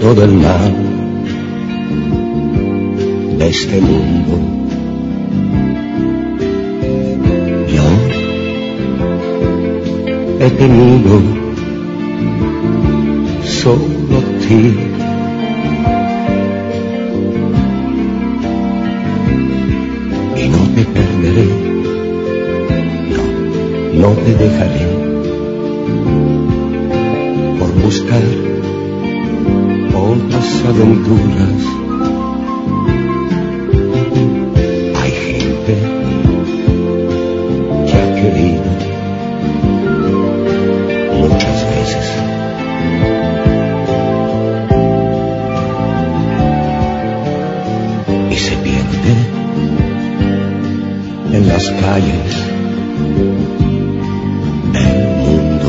todo el mal de este mundo. Yo he tenido solo a ti. Y no te perderé, no te dejaré por buscar otras aventuras. Hay gente que ha querido muchas veces y se pierde en las calles del mundo.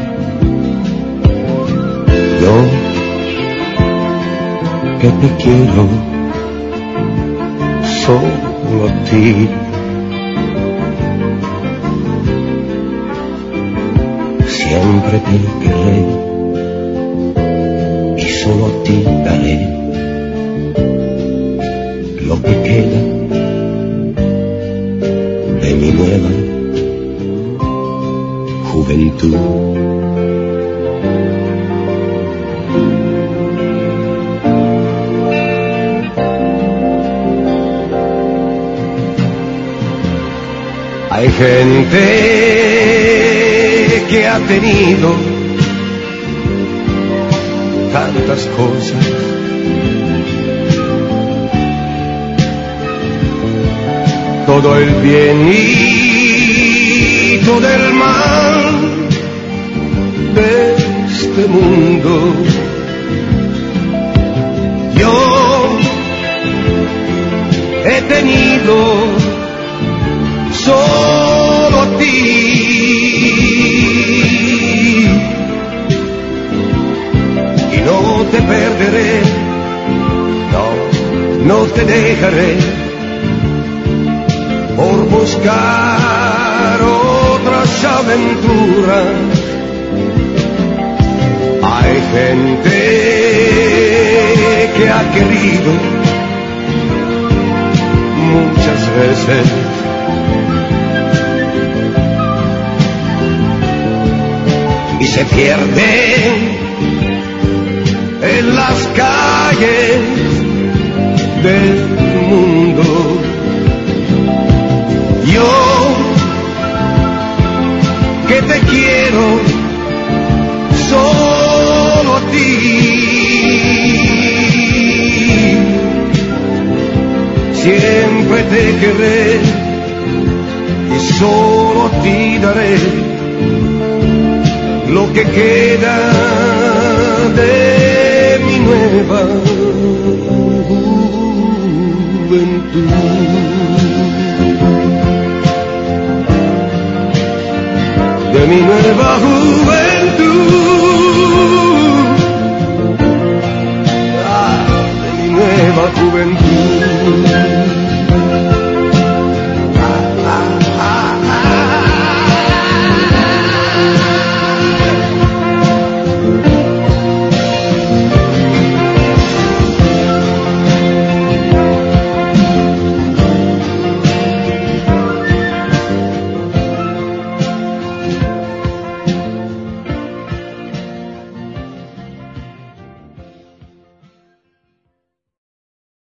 Yo que te quiero solo a ti, siempre te querré y solo a ti daré lo que queda de mi nueva juventud. Hay gente que ha tenido tantas cosas, todo el bien y todo el mal de este mundo. Yo he tenido solo a ti y no te perderé, no te dejaré por buscar otras aventuras. Hay gente que ha querido muchas veces y se pierde en las calles del mundo. Yo que te quiero solo a ti, siempre te querré y solo a ti daré lo que queda de mi nueva juventud. De mi nueva juventud. De mi nueva juventud.